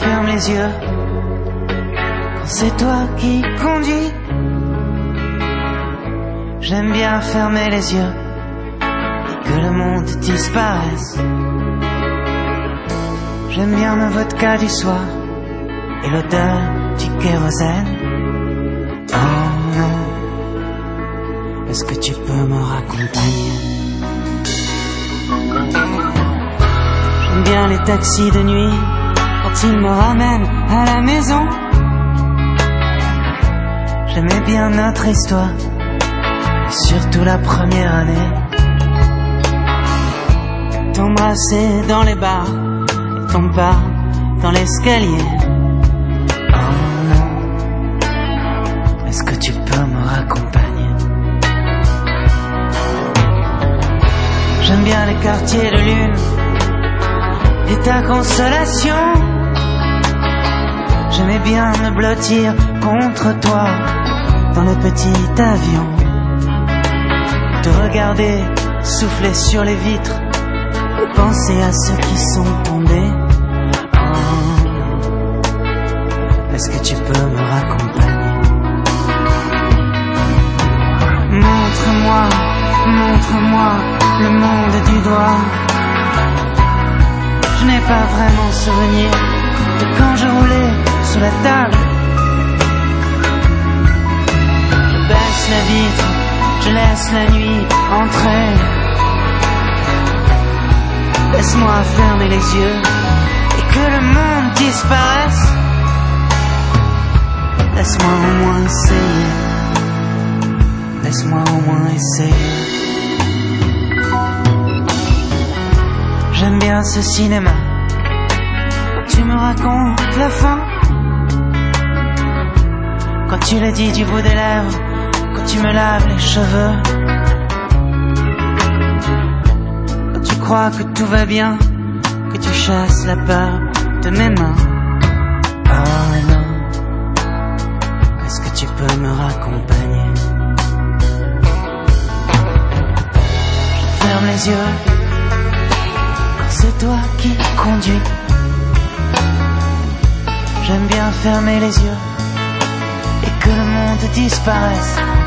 ferme les yeux quand c'est toi qui conduis. J'aime bien fermer les yeux et que le monde disparaisse. J'aime bien le vodka du soir et l'odeur du kérosène. Oh non, est-ce que tu peux me raccompagner? J'aime bien les taxis de nuit quand ils me ramènent à la maison. J'aimais bien notre histoire, surtout la première année. T'embrasser dans les bars et ton pas dans l'escalier. Oh non, est-ce que tu peux me raccompagner? J'aime bien les quartiers de lune et ta consolation. J'aimais bien me blottir contre toi dans le petit avion, te regarder souffler sur les vitres et penser à ceux qui sont tombés. Oh, est-ce que tu peux me raccompagner? Montre-moi, montre-moi le monde du doigt. Je n'ai pas vraiment souvenir de quand je roulais sous la table. Je baisse la vitre, je laisse la nuit entrer. Laisse-moi fermer les yeux et que le monde disparaisse. Laisse-moi au moins essayer. Laisse-moi au moins essayer. J'aime bien ce cinéma. Tu me racontes la fin. Quand tu le dis du bout des lèvres, quand tu me laves les cheveux, quand tu crois que tout va bien, que tu chasses la peur de mes mains. Oh non, est-ce que tu peux me raccompagner? Je ferme les yeux quand c'est toi qui conduis. J'aime bien fermer les yeux et que le monde disparaisse.